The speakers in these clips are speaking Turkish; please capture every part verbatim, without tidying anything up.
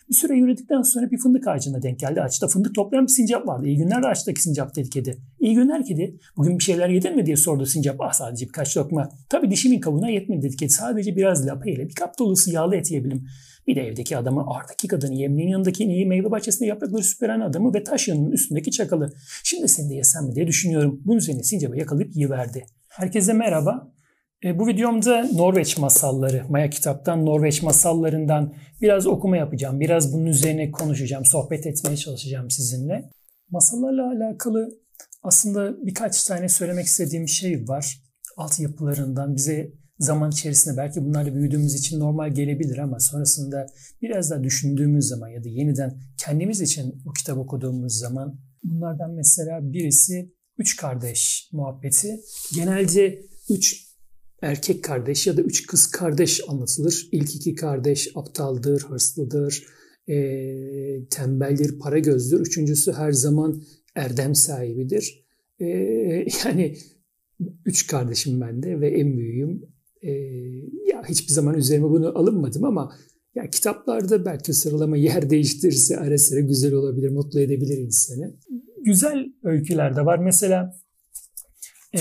Bir süre yürüdükten sonra bir fındık ağacına denk geldi. Ağaçta fındık toplayan bir sincap vardı. İyi günler ağaçtaki sincap dedi kedi. İyi günler kedi. Bugün bir şeyler yedin mi diye sordu sincap. Ah sadece birkaç lokma. Tabii dişimin kabuğuna yetmedi dedi kedi. Sadece biraz lapa ile bir kap dolusu yağlı et yiyebilirim. Bir de evdeki adamı, ardaki kadını, yemliğin yanındaki ineği, meyve bahçesinde yaprakları süpüren adamı ve taş yanının üstündeki çakalı. Şimdi seni de yesem mi diye düşünüyorum. Bunun üzerine sincapı yakalayıp yiyiverdi. Herkese merhaba. E, bu videomda Norveç masalları, Maya kitaptan Norveç masallarından biraz okuma yapacağım. Biraz bunun üzerine konuşacağım, sohbet etmeye çalışacağım sizinle. Masallarla alakalı aslında birkaç tane söylemek istediğim şey var. Altyapılarından bize zaman içerisinde belki bunlarla büyüdüğümüz için normal gelebilir ama sonrasında biraz daha düşündüğümüz zaman ya da yeniden kendimiz için bu kitap okuduğumuz zaman bunlardan mesela birisi üç kardeş muhabbeti. Genelde üç erkek kardeş ya da üç kız kardeş anlatılır. İlk iki kardeş aptaldır, hırslıdır, e, tembeldir, para gözdür. Üçüncüsü her zaman erdem sahibidir. E, yani üç kardeşim ben de ve en büyüğüm. E, ya hiçbir zaman üzerime bunu alınmadım ama ya kitaplarda belki sıralama yer değiştirirse ara sıra güzel olabilir, mutlu edebilir insanı. Güzel öyküler de var. Mesela e,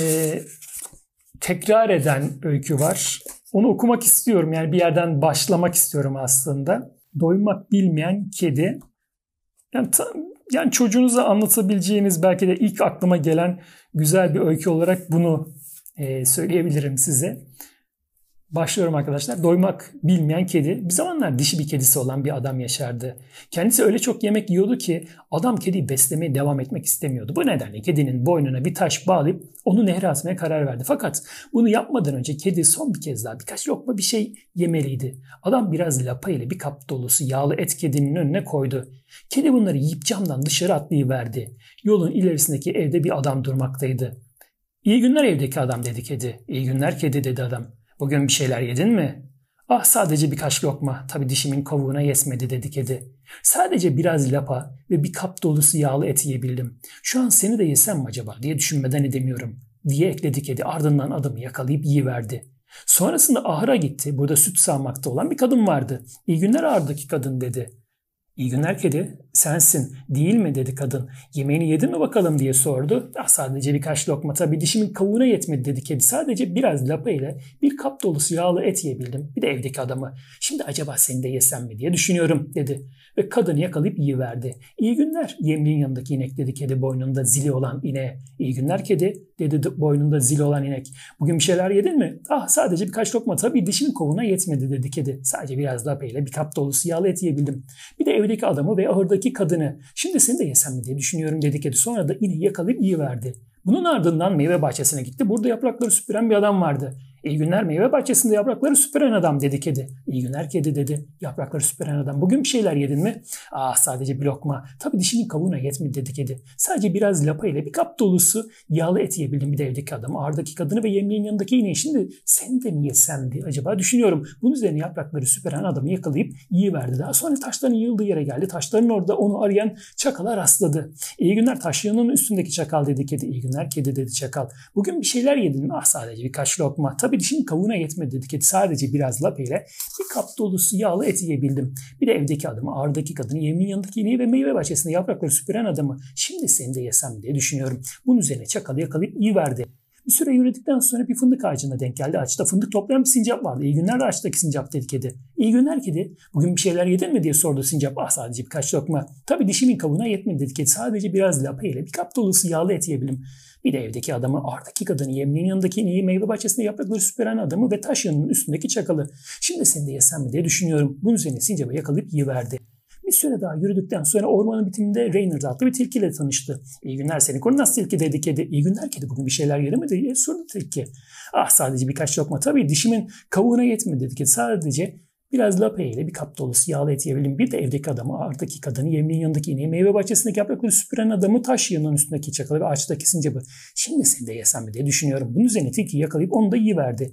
tekrar eden öykü var. Onu okumak istiyorum. Yani bir yerden başlamak istiyorum aslında. Doymak bilmeyen kedi. Yani, tam, yani çocuğunuza anlatabileceğiniz belki de ilk aklıma gelen güzel bir öykü olarak bunu e, söyleyebilirim size. Başlıyorum arkadaşlar. Doymak bilmeyen kedi. Bir zamanlar dişi bir kedisi olan bir adam yaşardı. Kendisi öyle çok yemek yiyordu ki adam kediyi beslemeye devam etmek istemiyordu. Bu nedenle kedinin boynuna bir taş bağlayıp onu nehre atmaya karar verdi. Fakat bunu yapmadan önce kedi son bir kez daha birkaç lokma bir şey yemeliydi. Adam biraz lapa ile bir kap dolusu yağlı et kedinin önüne koydu. Kedi bunları yiyip camdan dışarı atlayıverdi. Yolun ilerisindeki evde bir adam durmaktaydı. "İyi günler evdeki adam," dedi kedi. "İyi günler kedi," dedi adam. "Bugün bir şeyler yedin mi?" "Ah sadece birkaç lokma. Tabii dişimin kavuğuna yetmedi," dedi kedi. "Sadece biraz lapa ve bir kap dolusu yağlı et yiyebildim. Şu an seni de yesem mi acaba diye düşünmeden edemiyorum," diye ekledi kedi. Ardından adamı yakalayıp yiyiverdi. Sonrasında ahıra gitti. Burada süt sağmakta olan bir kadın vardı. "İyi günler ahırdaki kadın," dedi. "İyi günler kedi, sensin değil mi?" dedi kadın. "Yemeğini yedin mi bakalım?" diye sordu. "Ah sadece birkaç lokma, tabii dişimin kavuğuna yetmedi," dedi kedi. "Sadece biraz lapa ile bir kap dolusu yağlı et yiyebildim. Bir de evdeki adamı. Şimdi acaba seni de yesem mi diye düşünüyorum," dedi. Ve kadını yakalayıp yiyiverdi. "İyi günler yemliğin yanındaki inek," dedi kedi boynunda zili olan ineğe. "İyi günler kedi," dedi boynunda zili olan inek. "Bugün bir şeyler yedin mi?" "Ah sadece birkaç lokma, tabii dişimin kavuğuna yetmedi," dedi kedi. "Sadece biraz lapa ile bir kap dolusu yağlı et yiyebildim. Bir de evdeki adamı ve ahırdaki kadını. Şimdi seni de yesem mi diye düşünüyorum," dedi kedi. Sonra da ineği yakalayıp yiyiverdi. Bunun ardından meyve bahçesine gitti. Burada yaprakları süpüren bir adam vardı. "İyi günler meyve bahçesinde yaprakları süpüren adam," dedi kedi. "İyi günler kedi," dedi yaprakları süpüren adam. "Bugün bir şeyler yedin mi?" "Ah sadece bir lokma. Tabii dişimin kavuğuna yetmedi," dedi kedi. "Sadece biraz lapa ile bir kap dolusu yağlı et yiyebildim. Bir de evdeki adamı, ahırdaki kadını ve yemliğin yanındaki ineği. Şimdi seni de mi yesem diye acaba düşünüyorum." Bunun üzerine yaprakları süpüren adamı yakalayıp yiyiverdi. Daha sonra taşların yığıldığı yere geldi. Taşların orada onu arayan çakala rastladı. "İyi günler taşlarının üstündeki çakal," dedi kedi. "İyi günler kedi," dedi çakal. "Bugün bir şeyler yedin mi?" "Ah sadece birkaç lokma. Tabii dişimin kavuğuna yetmedi," dedi kedi. "Sadece biraz lapa ile bir kap dolusu yağlı et yiyebildim. Bir de evdeki adamı, ağırdaki kadını, yemliğin yanındaki ineği ve meyve bahçesinde yaprakları süpüren adamı. Şimdi seni de yesem diye düşünüyorum." Bunun üzerine çakalı yakalayıp yiyiverdi. Bir süre yürüdükten sonra bir fındık ağacına denk geldi. Ağaçta fındık toplayan bir sincap vardı. "İyi günler ağaçtaki sincap," dedi kedi. "İyi günler kedi. Bugün bir şeyler yedin mi?" diye sordu sincap. "Ah sadece birkaç lokma. Tabii dişimin kavuğuna yetmedi," dedi kedi. "Sadece biraz lapa ile bir kap dolusu yağlı et yiyebilirim. Bir de evdeki adamı, ahırdaki kadını, yemliğin yanındaki ineği, meyve bahçesinde yaprakları süpüren adamı ve taş yanının üstündeki çakalı. Şimdi seni de yesem mi diye düşünüyorum." Bunun üzerine sincapı yakalayıp yiyiverdi. Bir süre daha yürüdükten sonra ormanın bitiminde Reynard adlı bir tilkiyle tanıştı. "İyi günler seni kurnaz tilki," dedi kedi. "İyi günler kedi, bugün bir şeyler yedin mi?" diye sordu tilki. "Ah sadece birkaç lokma, tabii dişimin kavuğuna yetmedi," dedi kedi. "Sadece biraz lapa ile bir kap dolusu yağlı et yiyebildim. Bir de evdeki adamı, ağırdaki kadını, yemliğin yanındaki ineği, meyve bahçesindeki yaprakları süpüren adamı, taş yığının üstündeki çakalı ve ağaçtaki sincapı. Şimdi seni de yesem mi diye düşünüyorum." Bunun üzerine tilkiyi yakalayıp onu da yiyiverdi.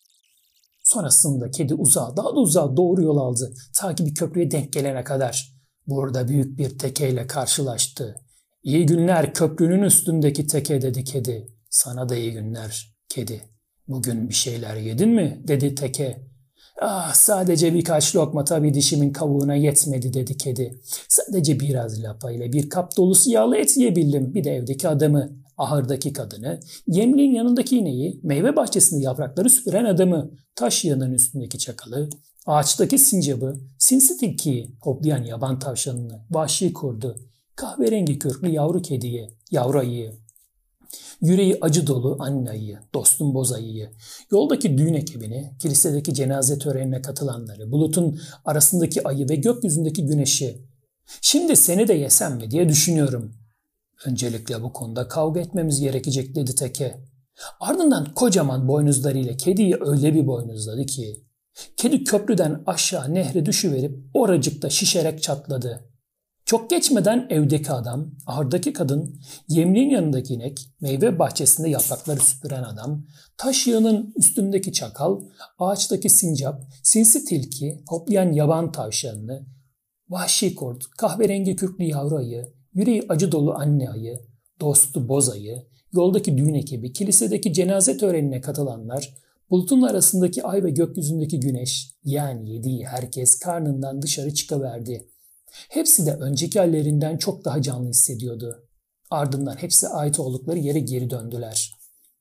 Sonrasında kedi uzağa, daha da uzağa doğru yol aldı. Ta ki bir köprüye denk gelene kadar. Burada büyük bir tekeyle karşılaştı. İyi günler köprünün üstündeki teke dedi kedi. Sana da iyi günler kedi. Bugün bir şeyler yedin mi dedi teke. Ah sadece birkaç lokma tabii dişimin kavuğuna yetmedi dedi kedi. Sadece biraz lapayla bir kap dolusu yağlı et yiyebildim. Bir de evdeki adamı, ahırdaki kadını, yemliğin yanındaki ineği, meyve bahçesinde yaprakları süpüren adamı, taş yığının üstündeki çakalı, ağaçtaki sincabı, sinsi tilkiyi, hoplayan yaban tavşanını, vahşi kurdu, kahverengi kürklü yavru kediyi, yavru ayıyı, yüreği acı dolu anne ayıyı, dostum boz ayıyı, yoldaki düğün ekibini, kilisedeki cenaze törenine katılanları, bulutun arasındaki ayı ve gökyüzündeki güneşi. Şimdi seni de yesem mi diye düşünüyorum. Öncelikle bu konuda kavga etmemiz gerekecek dedi teke. Ardından kocaman boynuzlarıyla kediyi öyle bir boynuzladı ki, kedi köprüden aşağı nehre düşüverip oracıkta şişerek çatladı. Çok geçmeden evdeki adam, ahırdaki kadın, yemliğin yanındaki inek, meyve bahçesinde yaprakları süpüren adam, taş yığının üstündeki çakal, ağaçtaki sincap, sinsi tilki, hoplayan yaban tavşanını, vahşi kurt, kahverengi kürklü yavru ayı, yüreği acı dolu anne ayı, dostu boz ayı, yoldaki düğün ekibi, kilisedeki cenaze törenine katılanlar, bulutun arasındaki ay ve gökyüzündeki güneş, yani yediği herkes karnından dışarı çıkıverdi. Hepsi de önceki hallerinden çok daha canlı hissediyordu. Ardından hepsi ait oldukları yere geri döndüler.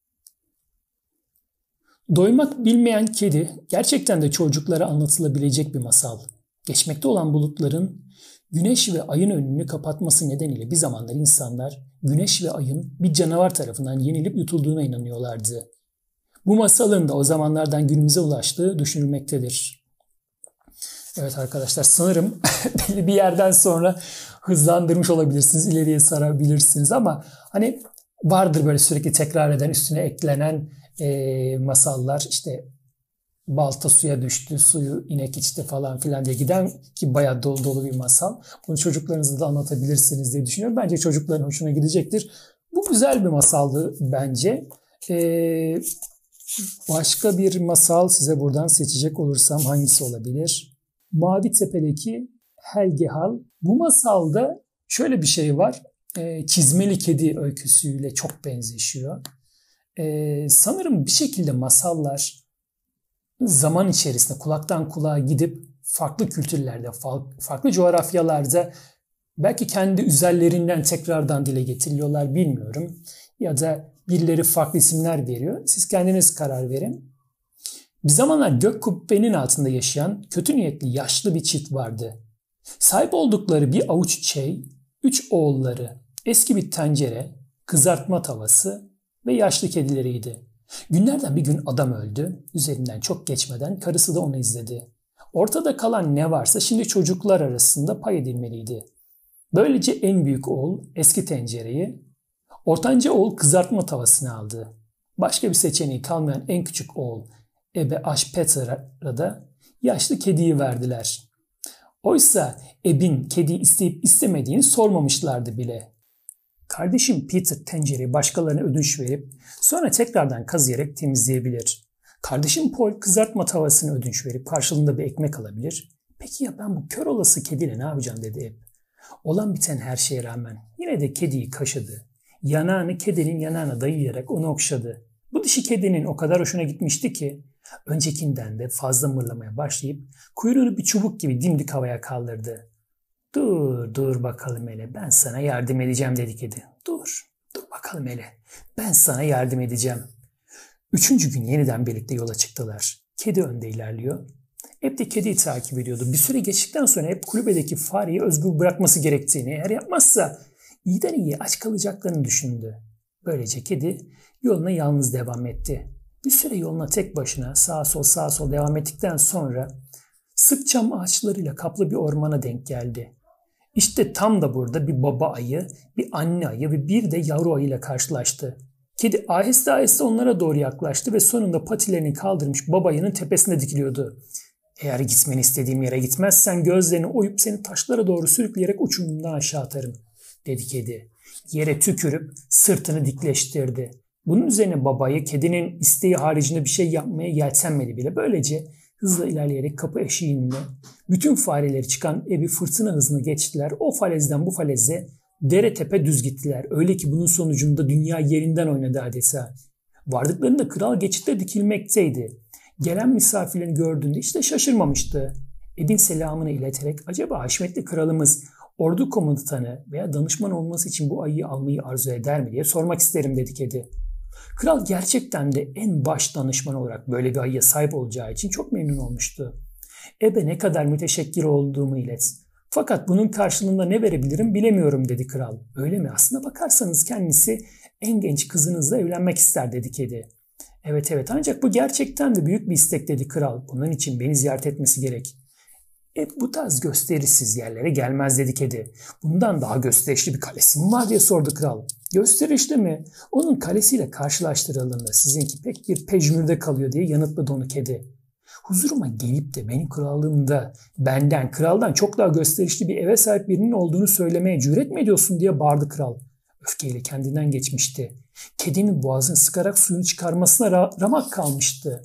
Doymak bilmeyen kedi gerçekten de çocuklara anlatılabilecek bir masal. Geçmekte olan bulutların güneş ve ayın önünü kapatması nedeniyle bir zamanlar insanlar güneş ve ayın bir canavar tarafından yenilip yutulduğuna inanıyorlardı. Bu masalın da o zamanlardan günümüze ulaştığı düşünülmektedir. Evet arkadaşlar sanırım belli bir yerden sonra hızlandırmış olabilirsiniz, ileriye sarabilirsiniz ama hani vardır böyle sürekli tekrar eden, üstüne eklenen e, masallar işte balta suya düştü, suyu inek içti falan filan diye giden ki bayağı dolu dolu bir masal. Bunu çocuklarınıza da anlatabilirsiniz diye düşünüyorum. Bence çocukların hoşuna gidecektir. Bu güzel bir masaldı bence. Ee, başka bir masal size buradan seçecek olursam hangisi olabilir? Mavi Tepe'deki Helge Hal. Bu masalda şöyle bir şey var. Ee, Çizmeli Kedi öyküsüyle çok benzeşiyor. Ee, sanırım bir şekilde masallar zaman içerisinde kulaktan kulağa gidip farklı kültürlerde, farklı coğrafyalarda belki kendi üzerlerinden tekrardan dile getiriliyorlar bilmiyorum. Ya da birileri farklı isimler veriyor. Siz kendiniz karar verin. Bir zamanlar gök kubbenin altında yaşayan kötü niyetli yaşlı bir çift vardı. Sahip oldukları bir avuç çey, üç oğulları, eski bir tencere, kızartma tavası ve yaşlı kedileriydi. Günlerden bir gün adam öldü. Üzerinden çok geçmeden karısı da onu izledi. Ortada kalan ne varsa şimdi çocuklar arasında pay edilmeliydi. Böylece en büyük oğul eski tencereyi, ortanca oğul kızartma tavasını aldı. Başka bir seçeneği kalmayan en küçük oğul Ebe Aşpeter'a da yaşlı kediyi verdiler. Oysa Eb'in kediyi isteyip istemediğini sormamışlardı bile. Kardeşim Peter tencereyi başkalarına ödünç verip sonra tekrardan kazıyarak temizleyebilir. Kardeşim Paul kızartma tavasını ödünç verip karşılığında bir ekmek alabilir. Peki ya ben bu kör olası kediyle ne yapacağım dedi Eb. Olan biten her şeye rağmen yine de kediyi kaşıdı. Yanağını kedinin yanağına dayayarak onu okşadı. Bu dişi kedinin o kadar hoşuna gitmişti ki öncekinden de fazla mırlamaya başlayıp kuyruğunu bir çubuk gibi dimdik havaya kaldırdı. Dur, dur bakalım hele, ben sana yardım edeceğim dedi kedi. Dur, dur bakalım hele, ben sana yardım edeceğim. Üçüncü gün yeniden birlikte yola çıktılar. Kedi önde ilerliyor. Eb de kediyi takip ediyordu. Bir süre geçtikten sonra Eb kulübedeki fareyi özgür bırakması gerektiğini, eğer yapmazsa iyiden iyiye aç kalacaklarını düşündü. Böylece kedi yoluna yalnız devam etti. Bir süre yoluna tek başına sağa sol sağa sol devam ettikten sonra sık çam ağaçlarıyla kaplı bir ormana denk geldi. İşte tam da burada bir baba ayı, bir anne ayı ve bir de yavru ayıyla karşılaştı. Kedi aheste aheste onlara doğru yaklaştı ve sonunda patilerini kaldırmış baba ayının tepesine dikiliyordu. Eğer gitmeni istediğim yere gitmezsen gözlerini oyup seni taşlara doğru sürükleyerek uçurumdan aşağı atarım, dedi kedi. Yere tükürüp sırtını dikleştirdi. Bunun üzerine babayı kedinin isteği haricinde bir şey yapmaya yeltenmedi bile. Böylece Hızla ilerleyerek kapı eşiğinde bütün fareleri çıkan Ebi fırtına hızını geçtiler. O falezden bu faleze dere tepe düz gittiler. Öyle ki bunun sonucunda dünya yerinden oynadı adeta. Vardıklarında kral geçitte dikilmekteydi. Gelen misafirlerini gördüğünde işte şaşırmamıştı. Ebin selamını ileterek acaba Haşmetli kralımız ordu komutanı veya danışman olması için bu ayıyı almayı arzu eder mi diye sormak isterim dedi kedi. Kral gerçekten de en baş danışman olarak böyle bir ayıya sahip olacağı için çok memnun olmuştu. Ebe ne kadar müteşekkir olduğumu ilet. Fakat bunun karşılığında ne verebilirim bilemiyorum dedi kral. Öyle mi? Aslına bakarsanız kendisi en genç kızınızla evlenmek ister dedi kedi. Evet evet ancak bu gerçekten de büyük bir istek dedi kral. Bunun için beni ziyaret etmesi gerek. E bu tarz gösterişsiz yerlere gelmez dedi kedi. Bundan daha gösterişli bir kalesi mi var diye sordu kral. Gösterişli mi? Onun kalesiyle karşılaştırıldığında sizinki pek bir pejmürde kalıyor diye yanıtladı onu kedi. Huzuruma gelip de benim krallığımda benden, kraldan çok daha gösterişli bir eve sahip birinin olduğunu söylemeye cüret mi ediyorsun diye bağırdı kral. Öfkeyle kendinden geçmişti. Kedinin boğazını sıkarak suyunu çıkarmasına ra- ramak kalmıştı.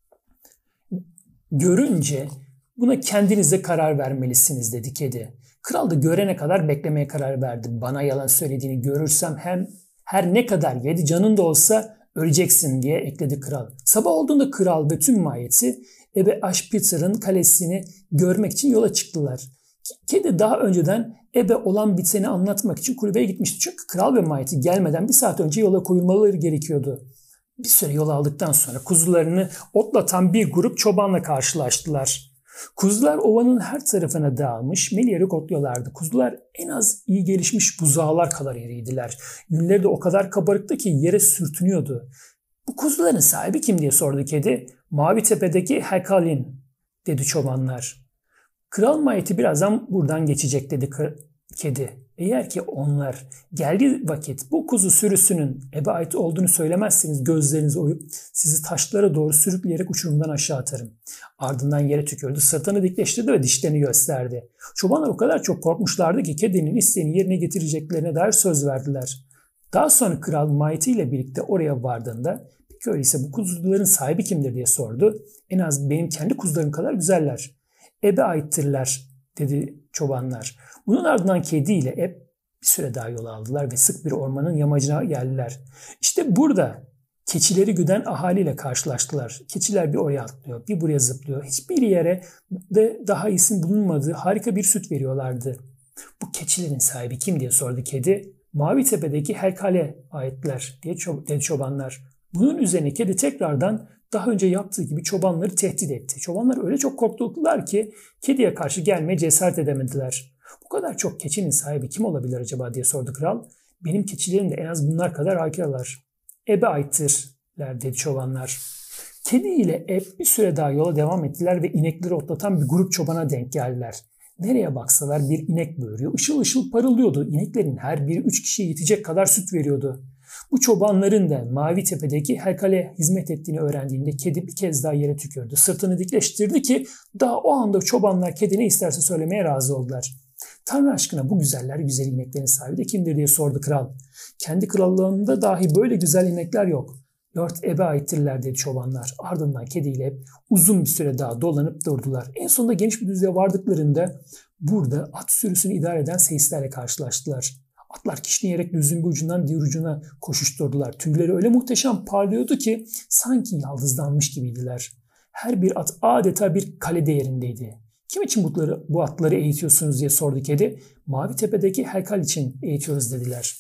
Görünce buna kendinize karar vermelisiniz dedi kedi. Kral da görene kadar beklemeye karar verdi. Bana yalan söylediğini görürsem hem her ne kadar yedi canın da olsa öleceksin diye ekledi kral. Sabah olduğunda kral ve tüm mahiyeti Ebe Aşpeter'ın kalesini görmek için yola çıktılar. Kedi daha önceden ebe olan biteni anlatmak için kulübeye gitmişti. Çünkü kral ve mahiyeti gelmeden bir saat önce yola koyulmaları gerekiyordu. Bir süre yol aldıktan sonra kuzularını otlatan bir grup çobanla karşılaştılar. Kuzular ovanın her tarafına dağılmış, meleyerek otluyorlardı. Kuzular en az iyi gelişmiş buzağlar kadar iriydiler. Yünleri de o kadar kabarıktı ki yere sürtünüyordu. Bu kuzuların sahibi kim diye sordu kedi. Mavi Tepe'deki Hekalin dedi çobanlar. Kral mahiyeti birazdan buradan geçecek dedi kedi. Eğer ki onlar geldiği vakit bu kuzu sürüsünün ebe ait olduğunu söylemezseniz gözlerinizi oyup sizi taşlara doğru sürükleyerek uçurumdan aşağı atarım. Ardından yere tükürdü, sırtını dikleştirdi ve dişlerini gösterdi. Çobanlar o kadar çok korkmuşlardı ki kedinin isteğini yerine getireceklerine dair söz verdiler. Daha sonra kral mahiyetiyle birlikte oraya vardığında peki öyleyse bu kuzuların sahibi kimdir diye sordu. En az benim kendi kuzularım kadar güzeller. Ebe aittirler dedi çobanlar. Bunun ardından kedi ile eb bir süre daha yol aldılar ve sık bir ormanın yamacına geldiler. İşte burada keçileri güden ahaliyle karşılaştılar. Keçiler bir oraya atlıyor, bir buraya zıplıyor. Hiçbir yere de daha iyisinin bulunmadığı harika bir süt veriyorlardı. Bu keçilerin sahibi kim diye sordu kedi. Mavi Tepe'deki Herkale aitler diye dedi çobanlar. Bunun üzerine kedi tekrardan daha önce yaptığı gibi çobanları tehdit etti. Çobanlar öyle çok korktular ki kediye karşı gelmeye cesaret edemediler. Bu kadar çok keçinin sahibi kim olabilir acaba diye sordu kral. Benim keçilerim de en az bunlar kadar hakirler. Ebe aittirler dedi çobanlar. Kedi ile eb bir süre daha yola devam ettiler ve inekleri otlatan bir grup çobana denk geldiler. Nereye baksalar bir inek böğürüyor. Işıl ışıl parıldıyordu. İneklerin her biri üç kişiye yetecek kadar süt veriyordu. Bu çobanların da Mavi Tepe'deki Herkale hizmet ettiğini öğrendiğinde kedi bir kez daha yere tükürdü. Sırtını dikleştirdi ki daha o anda çobanlar kedi ne isterse söylemeye razı oldular. Tanrı aşkına bu güzeller güzel ineklerin sahibi de kimdir diye sordu kral. Kendi krallığında dahi böyle güzel inekler yok. Lord Ebe aittirler dedi çobanlar. Ardından kediyle uzun bir süre daha dolanıp durdular. En sonunda geniş bir düzlüğe vardıklarında burada at sürüsünü idare eden seyislerle karşılaştılar. Atlar kişneyerek düzün bir ucundan diğer ucuna koşuşturdular. Tüyleri öyle muhteşem parlıyordu ki sanki yaldızlanmış gibiydiler. Her bir at adeta bir kale değerindeydi. Kim için bunları, bu atları eğitiyorsunuz diye sordu kedi. Mavi Tepe'deki Herkal için eğitiyoruz dediler.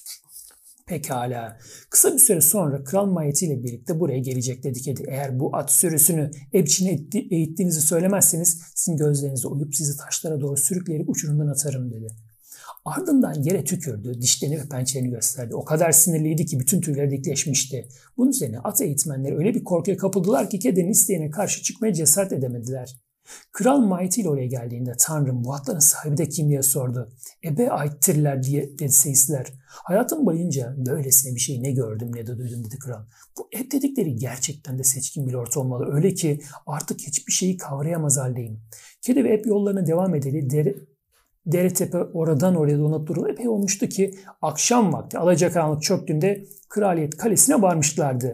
Pekala. Kısa bir süre sonra kral mahiyetiyle birlikte buraya gelecek dedi kedi. Eğer bu at sürüsünü ebçine eğittiğinizi söylemezseniz sizin gözlerinizi oyup sizi taşlara doğru sürükleyerek uçurumdan atarım dedi. Ardından yere tükürdü, dişlerini ve pençelerini gösterdi. O kadar sinirliydi ki bütün tüyleri dikleşmişti. Bunun üzerine at eğitmenleri öyle bir korkuya kapıldılar ki kedinin isteğine karşı çıkmaya cesaret edemediler. Kral mahiyetiyle oraya geldiğinde Tanrım bu atların sahibi de kim diye sordu. Ebe aittirler diye dedi seyisler. Hayatım boyunca böylesine bir şey ne gördüm ne de duydum dedi kral. Bu eb dedikleri gerçekten de seçkin bir lord olmalı. Öyle ki artık hiçbir şeyi kavrayamaz haldeyim. Kedi ve eb yollarına devam edeli dere, dere tepe oradan oraya dolanıp durulu epey olmuştu ki akşam vakti alacakaranlık çöktüğünde kraliyet kalesine varmışlardı.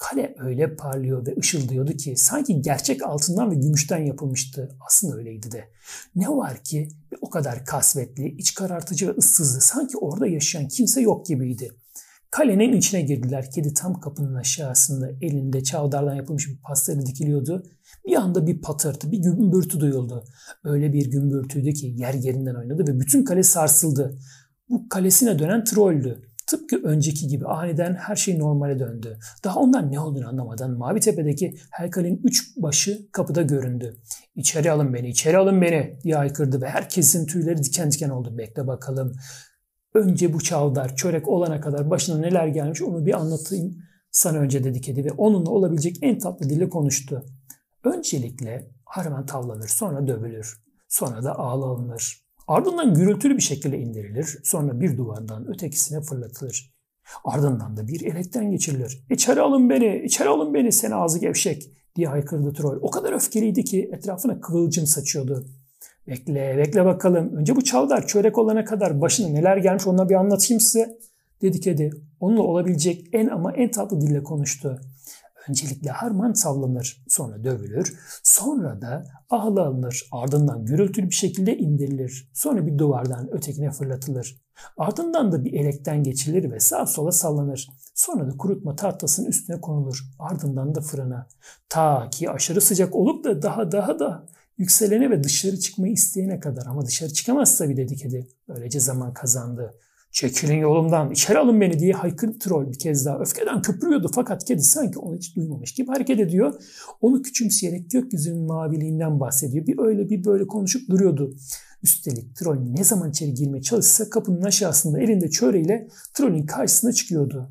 Kale öyle parlıyor ve ışıldıyordu ki sanki gerçek altından ve gümüşten yapılmıştı. Aslında öyleydi de. Ne var ki o kadar kasvetli, iç karartıcı ve ıssızdı. Sanki orada yaşayan kimse yok gibiydi. Kalenin içine girdiler. Kedi tam kapının aşağısında elinde çavdardan yapılmış bir pastayla dikiliyordu. Bir anda bir patırtı, bir gümbürtü duyuldu. Öyle bir gümbürtüydü ki yer yerinden oynadı ve bütün kale sarsıldı. Bu kalesine dönen trolldü. Tıpkı önceki gibi aniden her şey normale döndü. Daha ondan ne olduğunu anlamadan Mavitepe'deki heykelin üç başı kapıda göründü. "İçeri alın beni, içeri alın beni" diye haykırdı ve herkesin tüyleri diken diken oldu. "Bekle bakalım. Önce bu çavdar, çörek olana kadar başına neler gelmiş onu bir anlatayım sana önce" dedi kedi ve onunla olabilecek en tatlı dille konuştu. Öncelikle harman tavlanır, sonra dövülür, sonra da ağla alınır. Ardından gürültülü bir şekilde indirilir, sonra bir duvardan ötekisine fırlatılır. Ardından da bir elekten geçirilir. "İçeri alın beni, içeri alın beni seni ağzı gevşek" diye haykırdı troll. O kadar öfkeliydi ki etrafına kıvılcım saçıyordu. "Bekle, bekle bakalım. Önce bu çavdar çörek olana kadar başına neler gelmiş onunla bir anlatayım size" dedi kedi. Onunla olabilecek en ama en tatlı dille konuştu. Öncelikle harman savlanır, sonra dövülür, sonra da ahla alınır, ardından gürültülü bir şekilde indirilir, sonra bir duvardan ötekine fırlatılır. Ardından da bir elekten geçirilir ve sağa sola sallanır. Sonra da kurutma tahtasının üstüne konulur, ardından da fırına. Ta ki aşırı sıcak olup da daha daha da yükselene ve dışarı çıkmayı isteyene kadar, ama dışarı çıkamaz tabii dedi kedi. Böylece zaman kazandı. "Çekilin yolumdan, içeri alın beni" diye haykırdı troll bir kez daha. Öfkeden köpürüyordu fakat kedi sanki onu hiç duymamış gibi hareket ediyor. Onu küçümseyerek gökyüzünün maviliğinden bahsediyor. Bir öyle bir böyle konuşup duruyordu. Üstelik troll ne zaman içeri girmeye çalışsa kapının aşağısında elinde çöreğiyle trollün karşısına çıkıyordu.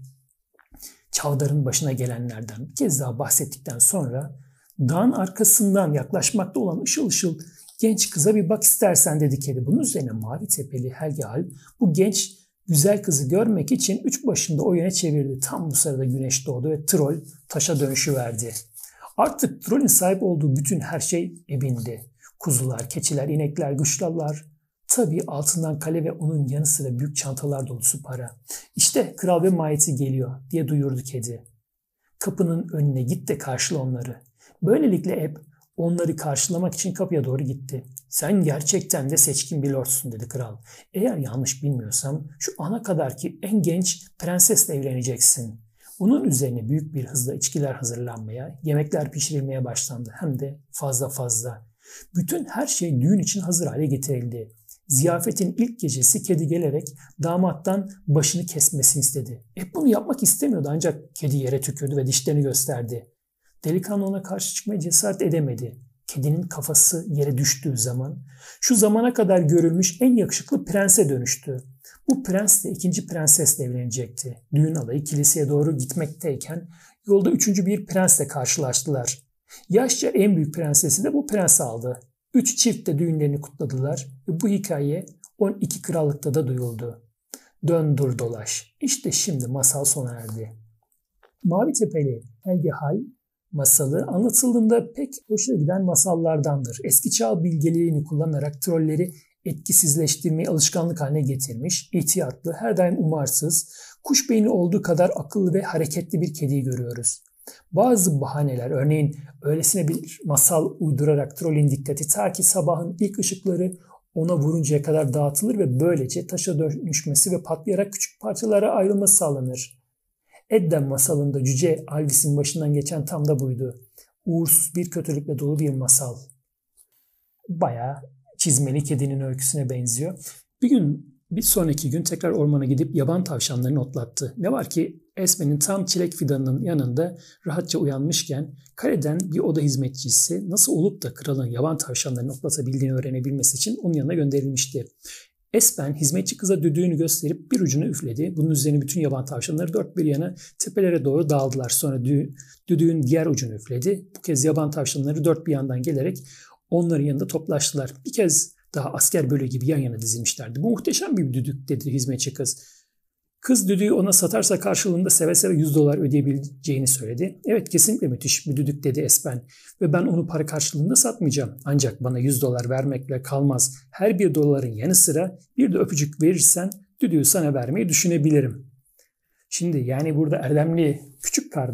Çavdarın başına gelenlerden bir kez daha bahsettikten sonra dağın arkasından yaklaşmakta olan ışıl ışıl genç kıza bir bak istersen dedi kedi. Bunun üzerine mavi tepeli Helgahal bu genç güzel kızı görmek için üç başında o yöne çevirdi. Tam bu sırada güneş doğdu ve troll taşa dönüşüverdi. Artık trollün sahip olduğu bütün her şey ebindi. Kuzular, keçiler, inekler, güçlallar. Tabii altından kale ve onun yanı sıra büyük çantalar dolusu para. "İşte kral ve mahiyeti geliyor" diye duyurdu kedi. "Kapının önüne git de karşıla onları." Böylelikle hep onları karşılamak için kapıya doğru gitti. "Sen gerçekten de seçkin bir lordsun" dedi kral. "Eğer yanlış bilmiyorsam şu ana kadarki en genç prensesle evleneceksin." Bunun üzerine büyük bir hızla içkiler hazırlanmaya, yemekler pişirilmeye başlandı. Hem de fazla fazla. Bütün her şey düğün için hazır hale getirildi. Ziyafetin ilk gecesi kedi gelerek damattan başını kesmesini istedi. Hep bunu yapmak istemiyordu ancak kedi yere tükürdü ve dişlerini gösterdi. Delikanlı ona karşı çıkmaya cesaret edemedi. Kedinin kafası yere düştüğü zaman şu zamana kadar görülmüş en yakışıklı prense dönüştü. Bu prens de ikinci prensesle evlenecekti. Düğün alayı kiliseye doğru gitmekteyken yolda üçüncü bir prensle karşılaştılar. Yaşça en büyük prensesi de bu prens aldı. Üç çift de düğünlerini kutladılar ve bu hikaye on iki krallıkta da duyuldu. Dön dur dolaş. İşte şimdi masal sona erdi. Mavi Tepeli Helgahal masalı anlatıldığında pek hoşuna giden masallardandır. Eski çağ bilgeliğini kullanarak trolleri etkisizleştirmeyi alışkanlık haline getirmiş, ihtiyatlı, her daim umarsız, kuş beyni olduğu kadar akıllı ve hareketli bir kediyi görüyoruz. Bazı bahaneler, örneğin öylesine bir masal uydurarak trolün dikkati ta ki sabahın ilk ışıkları ona vuruncaya kadar dağıtılır ve böylece taşa dönüşmesi ve patlayarak küçük parçalara ayrılması sağlanır. Eddem masalında Cüce Alvis'in başından geçen tam da buydu. Uğursuz bir kötülükle dolu bir masal. Bayağı çizmeli kedinin öyküsüne benziyor. Bir gün, bir sonraki gün tekrar ormana gidip yaban tavşanlarını otlattı. Ne var ki Esme'nin tam çilek fidanının yanında rahatça uyanmışken kaleden bir oda hizmetçisi nasıl olup da kralın yaban tavşanlarını otlatabildiğini öğrenebilmesi için onun yanına gönderilmişti. Espen hizmetçi kıza düdüğünü gösterip bir ucunu üfledi. Bunun üzerine bütün yaban tavşanları dört bir yana tepelere doğru dağıldılar. Sonra dü- düdüğün diğer ucunu üfledi. Bu kez yaban tavşanları dört bir yandan gelerek onların yanında toplaştılar. Bir kez daha asker bölüğü gibi yan yana dizilmişlerdi. "Bu muhteşem bir düdük" dedi hizmetçi kız. Kız düdüğü ona satarsa karşılığında seve seve yüz dolar ödeyebileceğini söyledi. "Evet, kesinlikle müthiş bir düdük" dedi Espen. "Ve ben onu para karşılığında satmayacağım. Ancak bana yüz dolar vermekle kalmaz. Her bir doların yanı sıra bir de öpücük verirsen düdüğü sana vermeyi düşünebilirim." Şimdi yani burada erdemli küçük kardeş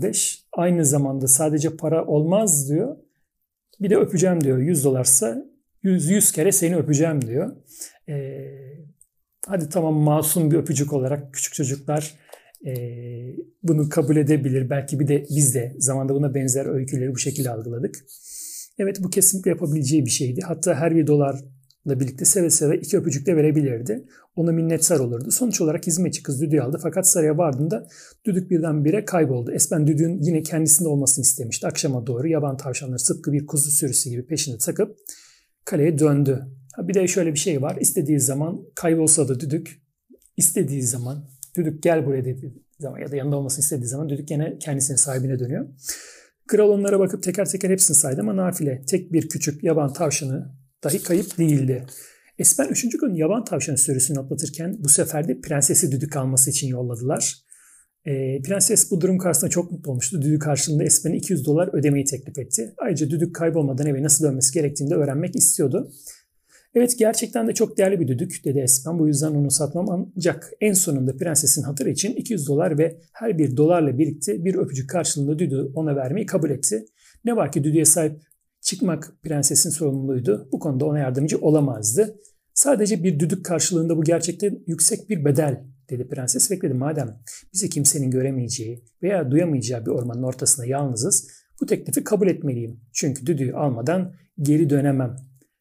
Aynı zamanda sadece para olmaz diyor. Bir de öpeceğim diyor. yüz dolarsa yüz, yüz kere seni öpeceğim diyor. Ee, hadi tamam, masum bir öpücük olarak küçük çocuklar e, bunu kabul edebilir. Belki bir de biz de zamanda buna benzer öyküleri bu şekilde algıladık. Evet, bu kesinlikle yapabileceği bir şeydi. Hatta her bir dolarla birlikte seve seve iki öpücük de verebilirdi. Ona minnettar olurdu. Sonuç olarak hizmetçi kız düdüğü aldı. Fakat saraya vardığında düdük birdenbire kayboldu. Espen düdüğün yine kendisinde olmasını istemişti. Akşama doğru yaban tavşanları sıtkı bir kuzu sürüsü gibi peşine takıp kaleye döndü. Ha, bir de şöyle bir şey var. İstediği zaman kaybolsa da düdük, istediği zaman düdük gel buraya dediği zaman ya da yanında olmasını istediği zaman düdük gene kendisinin sahibine dönüyor. Kral onlara bakıp teker teker hepsini saydı ama nafile. Tek bir küçük yaban tavşanı dahi kayıp değildi. Espen üçüncü gün yaban tavşanı sürüsünü otlatırken bu sefer de prensesi düdük alması için yolladılar. E, prenses bu durum karşısında çok mutlu olmuştu. Düdük karşılığında Espen'e iki yüz dolar ödemeyi teklif etti. Ayrıca düdük kaybolmadan eve nasıl dönmesi gerektiğini de öğrenmek istiyordu. Evet, gerçekten de çok değerli bir düdük dedi Espen. Bu yüzden onu satmam, ancak en sonunda prensesin hatırı için iki yüz dolar ve her bir dolarla birlikte bir öpücük karşılığında düdüğü ona vermeyi kabul etti. Ne var ki düdüğe sahip çıkmak prensesin sorumluluğuydu. Bu konuda ona yardımcı olamazdı. Sadece bir düdük karşılığında bu gerçekten yüksek bir bedel dedi prenses. Bekledi, madem bizi kimsenin göremeyeceği veya duyamayacağı bir ormanın ortasında yalnızız, bu teklifi kabul etmeliyim. Çünkü düdüğü almadan geri dönemem.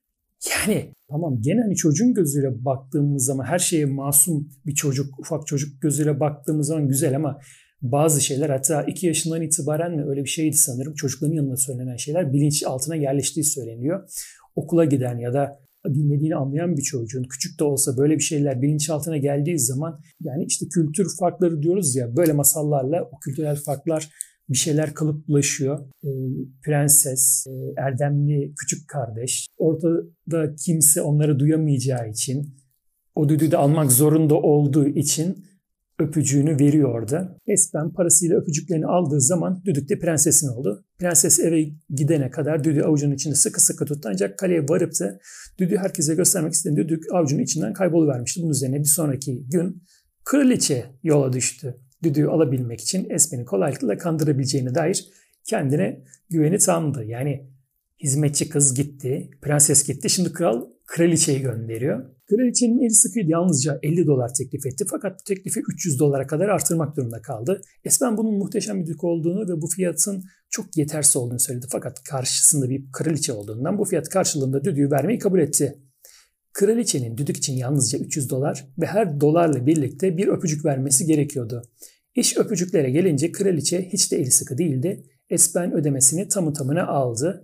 Yani tamam, gene hani çocuğun gözüyle baktığımız zaman her şeye masum bir çocuk, ufak çocuk gözüyle baktığımız zaman güzel ama bazı şeyler, hatta iki yaşından itibaren mi öyle bir şeydi sanırım, çocukların yanında söylenen şeyler bilinç altına yerleştiği söyleniyor. Okula giden ya da dinlediğini anlayan bir çocuğun küçük de olsa böyle bir şeyler bilinçaltına geldiği zaman, yani işte kültür farkları diyoruz ya, böyle masallarla o kültürel farklar bir şeyler kalıplaşıyor. E, prenses, e, erdemli küçük kardeş, ortada kimse onları duyamayacağı için, o düdüğü de almak zorunda olduğu için öpücüğünü veriyor orada. Espen parasıyla öpücüklerini aldığı zaman düdük de prensesin oldu. Prenses eve gidene kadar düdüğü avucunun içinde sıkı sıkı tuttu, ancak kaleye varıp da düdüğü herkese göstermek istediğinde düdük avucunun içinden kayboluvermişti. Bunun üzerine bir sonraki gün kraliçe yola düştü. Düdüğü alabilmek için Espen'i kolaylıkla kandırabileceğine dair kendine güveni tamdı. Yani hizmetçi kız gitti, prenses gitti. Şimdi kral kraliçeyi gönderiyor. Kraliçenin eli sıkıydı, yalnızca elli dolar teklif etti. Fakat bu teklifi üç yüz dolara kadar artırmak durumunda kaldı. Espen bunun muhteşem bir düdük olduğunu ve bu fiyatın çok yetersiz olduğunu söyledi. Fakat karşısında bir kraliçe olduğundan bu fiyat karşılığında düdüğü vermeyi kabul etti. Kraliçenin düdük için yalnızca üç yüz dolar ve her dolarla birlikte bir öpücük vermesi gerekiyordu. İş öpücüklere gelince kraliçe hiç de eli sıkı değildi. Espen ödemesini tamı tamına aldı.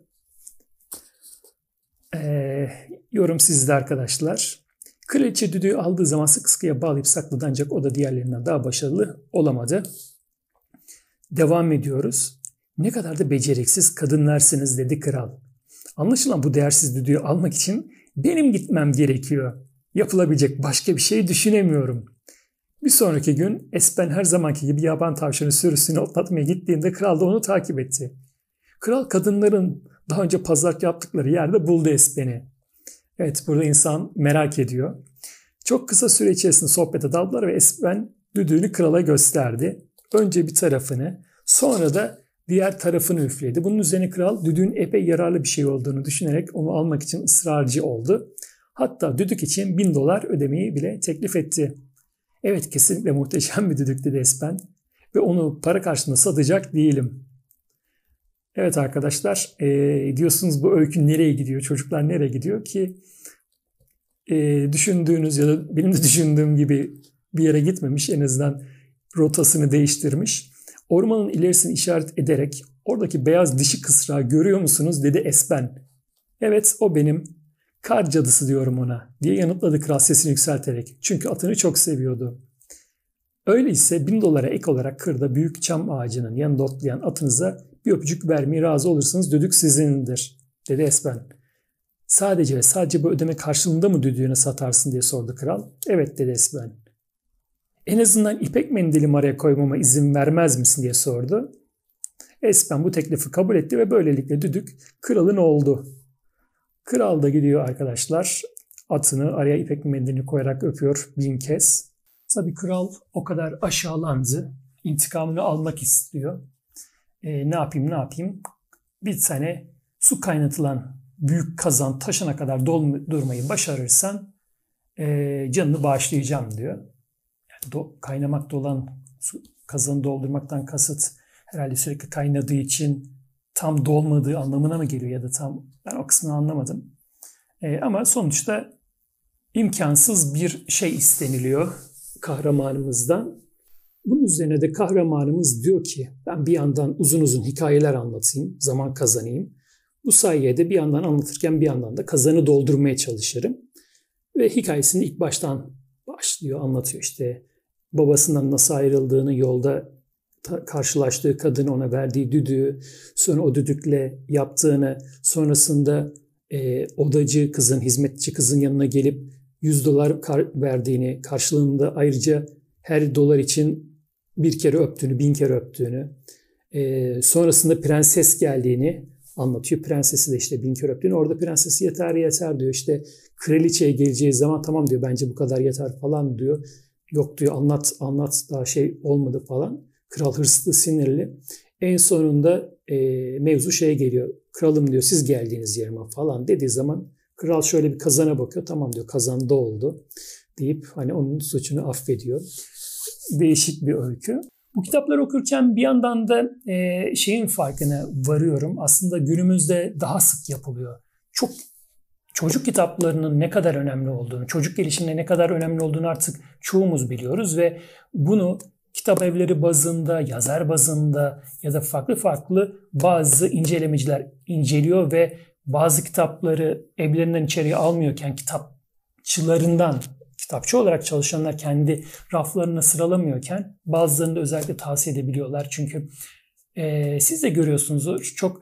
Ee, yorum sizde arkadaşlar. Kraliçe düdüğü aldığı zaman sıkı sıkıya bağlayıp sakladı, ancak o da diğerlerinden daha başarılı olamadı. Devam ediyoruz. Ne kadar da beceriksiz kadınlarsınız dedi kral. Anlaşılan bu değersiz düdüğü almak için benim gitmem gerekiyor. Yapılabilecek başka bir şey düşünemiyorum. Bir sonraki gün Espen her zamanki gibi yaban tavşanı sürüsünü otlatmaya gittiğinde kral da onu takip etti. Kral kadınların daha önce pazarlık yaptıkları yerde buldu Espen'i. Evet, burada insan merak ediyor. Çok kısa süre içerisinde sohbete daldılar ve Espen düdüğünü krala gösterdi. Önce bir tarafını, sonra da diğer tarafını üfledi. Bunun üzerine kral düdüğün epey yararlı bir şey olduğunu düşünerek onu almak için ısrarcı oldu. Hatta düdük için bin dolar ödemeyi bile teklif etti. Evet, kesinlikle muhteşem bir düdük dedi Espen ve onu para karşılığında satacak değilim. Evet arkadaşlar, e, diyorsunuz bu öykü nereye gidiyor, çocuklar nereye gidiyor ki e, düşündüğünüz ya da benim de düşündüğüm gibi bir yere gitmemiş, en azından rotasını değiştirmiş. Ormanın ilerisini işaret ederek oradaki beyaz dişi kısrağı görüyor musunuz dedi Espen. Evet, o benim, kar cadısı diyorum ona diye yanıtladı kral sesini yükselterek, çünkü atını çok seviyordu. Öyleyse bin dolara ek olarak kırda büyük çam ağacının yanında otlayan atınıza bir öpücük vermeye razı olursanız düdük sizindir dedi Espen. Sadece ve sadece bu ödeme karşılığında mı düdüğünü satarsın diye sordu kral. Evet dedi Espen. En azından ipek mendilimi araya koymama izin vermez misin diye sordu. Espen bu teklifi kabul etti ve böylelikle düdük kralın oldu. Kral da gidiyor arkadaşlar, atını araya ipek mendilini koyarak öpüyor bin kez. Tabii kral o kadar aşağılandı, intikamını almak istiyor. e, ne yapayım ne yapayım bir tane su kaynatılan büyük kazan taşına kadar doldurmayı başarırsan e, canını bağışlayacağım diyor. Yani do, kaynamakta olan su kazanı doldurmaktan kasıt herhalde sürekli kaynadığı için tam dolmadığı anlamına mı geliyor ya da tam ben o kısmını anlamadım. E, ama sonuçta imkansız bir şey isteniliyor kahramanımızdan. Bunun üzerine de kahramanımız diyor ki ben bir yandan uzun uzun hikayeler anlatayım, zaman kazanayım. Bu sayede bir yandan anlatırken bir yandan da kazanı doldurmaya çalışırım. Ve hikayesini ilk baştan başlıyor, anlatıyor işte babasından nasıl ayrıldığını, yolda karşılaştığı kadın ona verdiği düdüğü, sonra o düdükle yaptığını, sonrasında e, odacı kızın, hizmetçi kızın yanına gelip yüz dolar kar- verdiğini, karşılığında ayrıca her dolar için bir kere öptüğünü, bin kere öptüğünü, e, sonrasında prenses geldiğini anlatıyor. Prensesi de işte bin kere öptüğünü. Orada prensesi yeter yeter diyor. İşte kraliçeye geleceği zaman tamam diyor bence bu kadar yeter falan diyor. Yok diyor anlat anlat daha şey olmadı falan. Kral hırslı, sinirli. En sonunda e, mevzu şeye geliyor. Kralım diyor siz geldiğiniz yerime falan dediği zaman kral şöyle bir kazana bakıyor. Tamam diyor kazanda oldu deyip hani onun suçunu affediyor. Değişik bir öykü. Bu kitapları okurken bir yandan da e, şeyin farkına varıyorum. Aslında günümüzde daha sık yapılıyor. Çok çocuk kitaplarının ne kadar önemli olduğunu, çocuk gelişimine ne kadar önemli olduğunu artık çoğumuz biliyoruz ve bunu kitap evleri bazında, yazar bazında ya da farklı farklı bazı incelemeciler inceliyor ve bazı kitapları evlerinden içeriye almıyorken kitapçılarından, kitapçı olarak çalışanlar kendi raflarına sıralamıyorken bazılarını da özellikle tavsiye edebiliyorlar. Çünkü e, siz de görüyorsunuz çok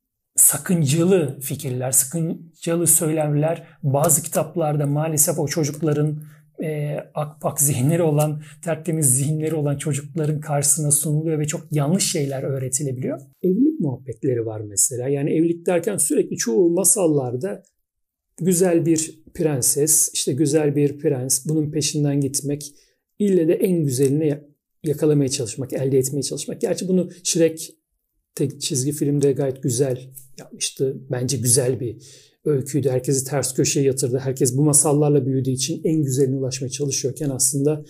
sakıncalı fikirler, sakıncalı söylemler bazı kitaplarda maalesef o çocukların e, akpak zihinleri olan, tertemiz zihinleri olan çocukların karşısına sunuluyor ve çok yanlış şeyler öğretilebiliyor. Evlilik muhabbetleri var mesela. Yani evlilik derken sürekli çoğu masallarda güzel bir prenses, işte güzel bir prens, bunun peşinden gitmek, ille de en güzelini yakalamaya çalışmak, elde etmeye çalışmak. Gerçi bunu Shrek tek çizgi filmde gayet güzel yapmıştı. Bence güzel bir öyküydü. Herkesi ters köşeye yatırdı. Herkes bu masallarla büyüdüğü için en güzeline ulaşmaya çalışıyorken aslında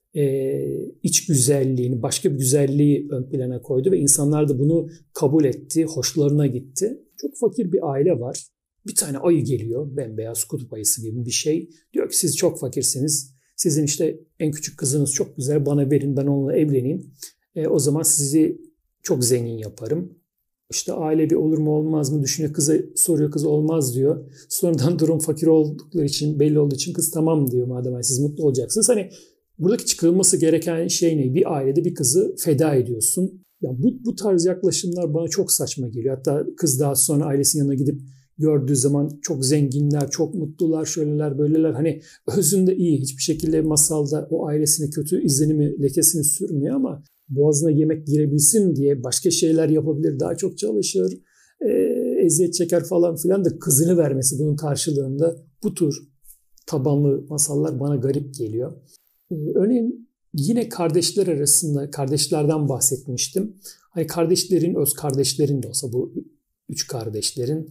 e, iç güzelliğini, başka bir güzelliği ön plana koydu ve insanlar da bunu kabul etti, hoşlarına gitti. Çok fakir bir aile var. Bir tane ayı geliyor, bembeyaz kutup ayısı gibi bir şey. Diyor ki siz çok fakirsiniz. Sizin işte en küçük kızınız çok güzel, bana verin, ben onunla evleneyim. E, o zaman sizi çok zengin yaparım. İşte aile bir olur mu olmaz mı düşünüyor. Kıza soruyor, kız olmaz diyor. Sonradan durum fakir oldukları için, belli olduğu için kız tamam diyor madem siz mutlu olacaksınız. Hani buradaki çıkarılması gereken şey ne? Bir ailede bir kızı feda ediyorsun. Ya bu, bu tarz yaklaşımlar bana çok saçma geliyor. Hatta kız daha sonra ailesinin yanına gidip gördüğü zaman çok zenginler, çok mutlular, şöyleler, böyleler. Hani özünde iyi. Hiçbir şekilde masalda o ailesine kötü izlenimi, lekesini sürmüyor ama boğazına yemek girebilsin diye başka şeyler yapabilir, daha çok çalışır, e, eziyet çeker falan filan da kızını vermesi bunun karşılığında bu tür tabanlı masallar bana garip geliyor. E, örneğin yine kardeşler arasında, kardeşlerden bahsetmiştim. Hani kardeşlerin, öz kardeşlerin de olsa bu üç kardeşlerin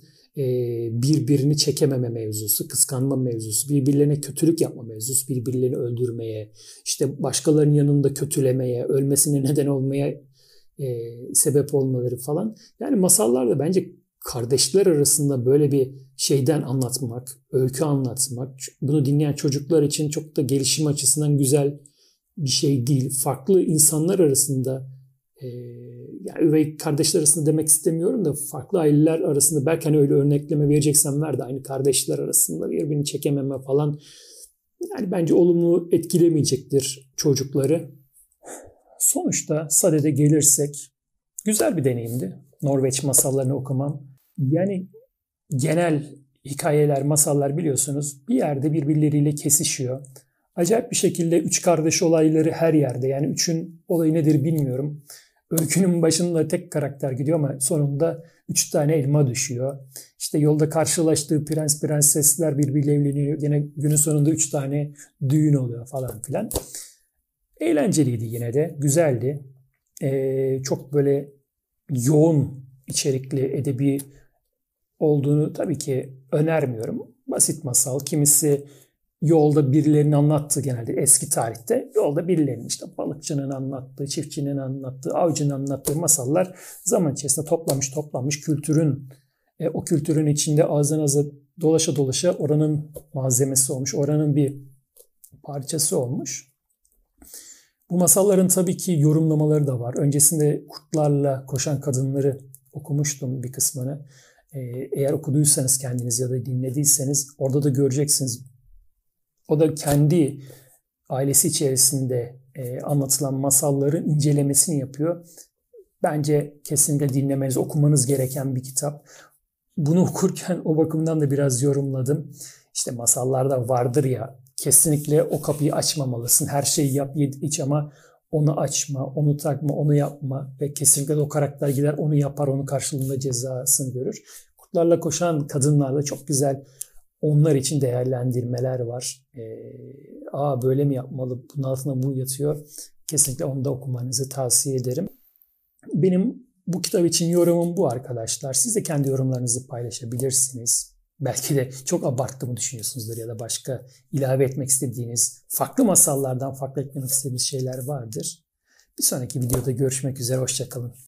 birbirini çekememe mevzusu, kıskanma mevzusu, birbirlerine kötülük yapma mevzusu, birbirlerini öldürmeye, işte başkalarının yanında kötülemeye, ölmesine neden olmaya e, sebep olmaları falan. Yani masallarda bence kardeşler arasında böyle bir şeyden anlatmak, öykü anlatmak, bunu dinleyen çocuklar için çok da gelişim açısından güzel bir şey değil. Farklı insanlar arasında e, yani üvey kardeşler arasında demek istemiyorum da farklı aileler arasında belki hani öyle örnekleme vereceksen ver de aynı kardeşler arasında birbirini çekememe falan yani bence olumlu etkilemeyecektir çocukları. Sonuçta Sade'de gelirsek güzel bir deneyimdi. Norveç masallarını okumam. Yani genel hikayeler, masallar biliyorsunuz bir yerde birbirleriyle kesişiyor. Acayip bir şekilde üç kardeş olayları her yerde. Yani üçün olayı nedir bilmiyorum. Öykünün başında tek karakter gidiyor ama sonunda üç tane elma düşüyor. İşte yolda karşılaştığı prens prensesler birbiriyle evleniyor. Yine günün sonunda üç tane düğün oluyor falan filan. Eğlenceliydi yine de. Güzeldi. Ee, çok böyle yoğun içerikli edebi olduğunu tabii ki önermiyorum. Basit masal, kimisi yolda birilerinin anlattığı, genelde eski tarihte yolda birilerinin, işte balıkçının anlattığı, çiftçinin anlattığı, avcının anlattığı masallar zaman içerisinde toplanmış toplanmış kültürün, e, o kültürün içinde ağızdan ağza dolaşa dolaşa oranın malzemesi olmuş, oranın bir parçası olmuş. Bu masalların tabii ki yorumlamaları da var. Öncesinde Kurtlarla Koşan Kadınları okumuştum bir kısmını. Ee, eğer okuduysanız kendiniz ya da dinlediyseniz orada da göreceksiniz. O da kendi ailesi içerisinde e, anlatılan masalların incelemesini yapıyor. Bence kesinlikle dinlemeniz, okumanız gereken bir kitap. Bunu okurken o bakımdan da biraz yorumladım. İşte masallarda vardır ya, kesinlikle o kapıyı açmamalısın. Her şeyi yap, ye, iç ama onu açma, onu takma, onu yapma. Ve kesinlikle o karakter gider, onu yapar, onun karşılığında cezasını görür. Kurtlarla Koşan Kadınlar'da çok güzel onlar için değerlendirmeler var. Ee, Aa böyle mi yapmalı, bunun altında bu yatıyor. Kesinlikle onu da okumanızı tavsiye ederim. Benim bu kitap için yorumum bu arkadaşlar. Siz de kendi yorumlarınızı paylaşabilirsiniz. Belki de çok abarttığımı düşünüyorsunuzdur ya da başka ilave etmek istediğiniz, farklı masallardan farklı eklemek istediğiniz şeyler vardır. Bir sonraki videoda görüşmek üzere, hoşça kalın.